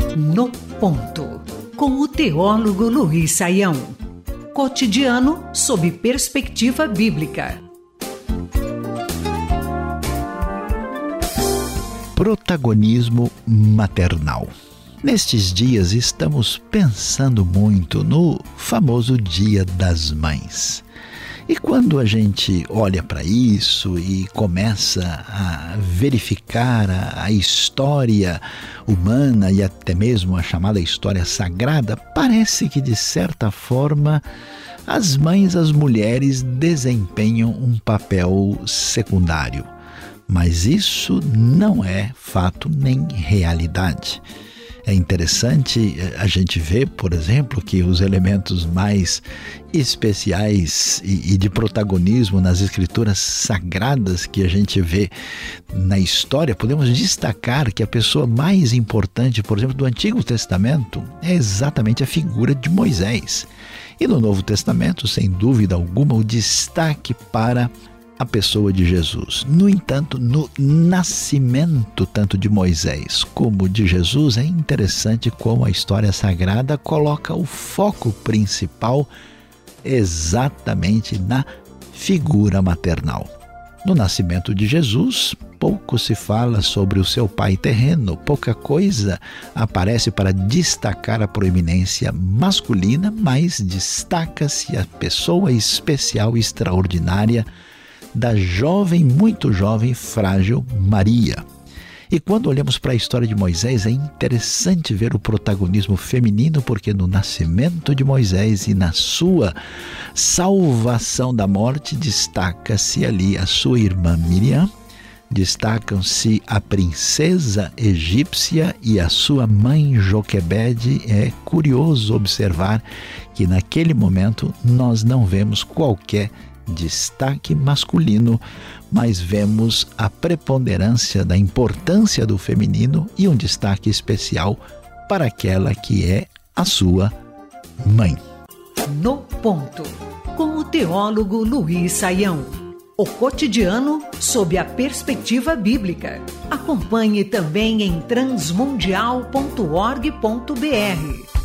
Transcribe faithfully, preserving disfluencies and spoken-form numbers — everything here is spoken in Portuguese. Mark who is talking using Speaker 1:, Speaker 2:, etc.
Speaker 1: No Ponto, com o teólogo Luiz Saião. Cotidiano sob perspectiva bíblica.
Speaker 2: Protagonismo maternal. Nestes dias estamos pensando muito no famoso Dia das Mães. E quando a gente olha para isso e começa a verificar a, a história humana e até mesmo a chamada história sagrada, parece que de certa forma as mães, as mulheres desempenham um papel secundário. Mas isso não é fato nem realidade. É interessante a gente ver, por exemplo, que os elementos mais especiais e, e de protagonismo nas escrituras sagradas que a gente vê na história, podemos destacar que a pessoa mais importante, por exemplo, do Antigo Testamento é exatamente a figura de Moisés. E no Novo Testamento, sem dúvida alguma, o destaque para a pessoa de Jesus. No entanto, no nascimento tanto de Moisés como de Jesus, é interessante como a história sagrada coloca o foco principal exatamente na figura maternal. No nascimento de Jesus, pouco se fala sobre o seu pai terreno, pouca coisa aparece para destacar a proeminência masculina, mas destaca-se a pessoa especial e extraordinária da jovem, muito jovem, frágil Maria. E quando olhamos para a história de Moisés, é interessante ver o protagonismo feminino, porque no nascimento de Moisés e na sua salvação da morte, destaca-se ali a sua irmã Miriam, destacam-se a princesa egípcia e a sua mãe Joquebede. É curioso observar que naquele momento nós não vemos qualquer destaque masculino, mas vemos a preponderância da importância do feminino e um destaque especial para aquela que é a sua mãe.
Speaker 1: No Ponto, com o teólogo Luiz Saião. O cotidiano sob a perspectiva bíblica. Acompanhe também em transmundial ponto org ponto br.